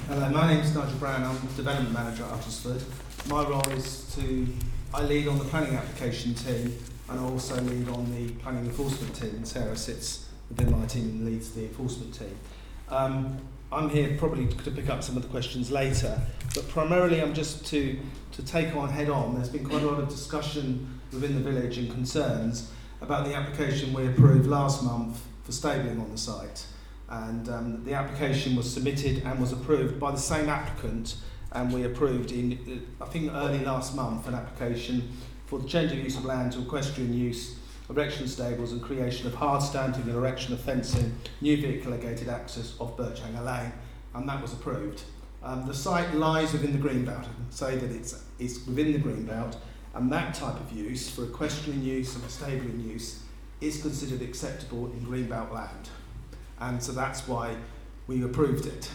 Hello, my name is Nigel Brown. I'm Development Manager at Uttlesford. My role is I lead on the planning application team and I also lead on the planning enforcement team. And Sarah sits within my team and leads the enforcement team. I'm here probably to pick up some of the questions later, but primarily I'm just to take on head on. There's been quite a lot of discussion within the village and concerns about the application we approved last month for stabling on the site. And the application was submitted and was approved by the same applicant, and we approved in, I think early last month, an application for the change of use of land to equestrian use, erection of stables and creation of hard standing and erection of fencing, new vehicle gated access off Birchhanger Lane, and that was approved. The site lies within the greenbelt. I can say that it's within the greenbelt, and that type of use for equestrian use and stabling use is considered acceptable in greenbelt land. And so that's why we approved it.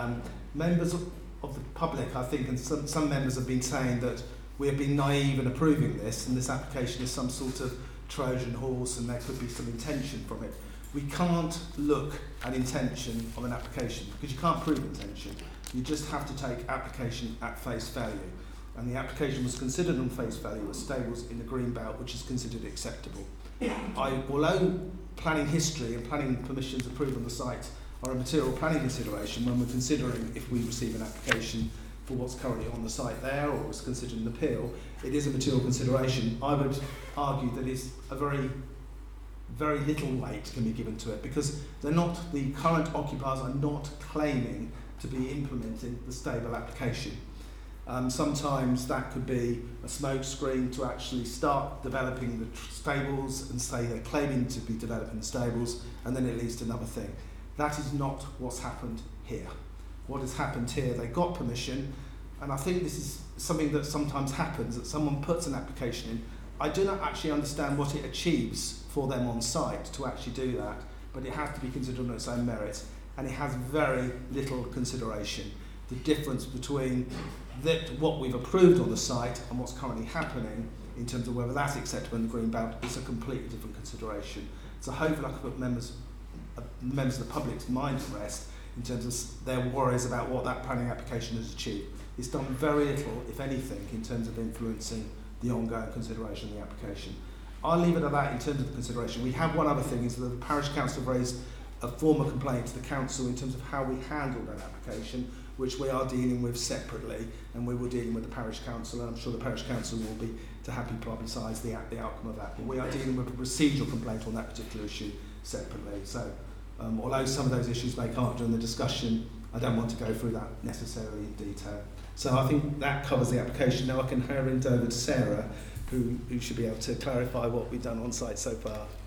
Members of the public, I think, and some members have been saying that we have been naive in approving this, and this application is some sort of Trojan horse and there could be some intention from it. We can't look at intention of an application because you can't prove intention. You just have to take application at face value. And the application was considered on face value as stables in the greenbelt, which is considered acceptable. Although planning history and planning permissions approved on the site are a material planning consideration when we're considering if we receive an application for what's currently on the site there or is considered an appeal, it is a material consideration. I would argue that it's a very, very little weight can be given to it because the current occupiers are not claiming to be implementing the stable application. Sometimes that could be a smoke screen to actually start developing the stables and say they're claiming to be developing the stables, and then it leads to another thing. That is not what's happened here. What has happened here, they got permission, and I think this is something that sometimes happens, that someone puts an application in. I do not actually understand what it achieves for them on site to actually do that, but it has to be considered on its own merit, and it has very little consideration. The difference between what we've approved on the site and what's currently happening in terms of whether that's acceptable in the greenbelt is a completely different consideration. So hopefully I can put members of the public's mind at rest in terms of their worries about what that planning application has achieved. It's done very little, if anything, in terms of influencing the ongoing consideration of the application. I'll leave it at that in terms of the consideration. We have one other thing, is that the parish council raised a formal complaint to the council in terms of how we handled an application, which we are dealing with separately, and we were dealing with the parish council, and I'm sure the parish council will be to happily publicise the outcome of that. But we are dealing with a procedural complaint on that particular issue separately. So although some of those issues may come up during the discussion, I don't want to go through that necessarily in detail. So I think that covers the application. Now I can hand it over to Sarah, who should be able to clarify what we've done on site so far.